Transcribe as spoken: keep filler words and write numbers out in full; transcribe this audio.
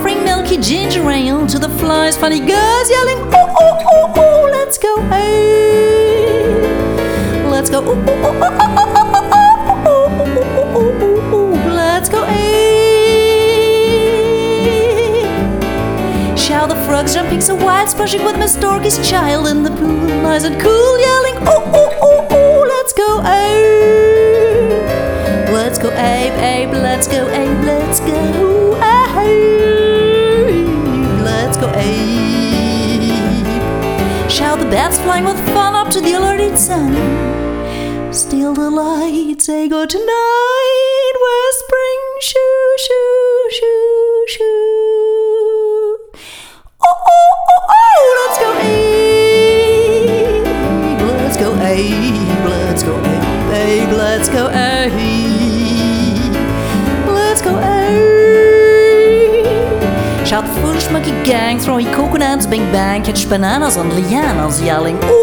bring milky ginger ale to the flies. Funny girls yelling, oh, oh, oh, oh, let's go, hey. Let's go, oh, oh, oh, oh, oh, oh, oh, oh, oh, oh, oh, oh, let's go, hey. Shout the frogs jumping so wild, splashing with Miss Dorky's child in the pool. Nice and cool, yelling, oh, oh, oh, oh, let's go, Abe. Let's go, Abe, Abe, let's go, Abe, let's go, Abe. Let's go, Abe. Shout the bats flying with fun up to the alerted sun. Steal the lights, say good tonight, whispering shoo, shoo, shoo, shoo. Oh, oh, oh, oh, let's go, Abe. Let's go, Abe, let's go, Abe, Abe, let's go, Abe. Let's go, Abe. Shout the foolish monkey gang, throwing coconuts, bing bang, catch bananas on lianas, yelling, ooh.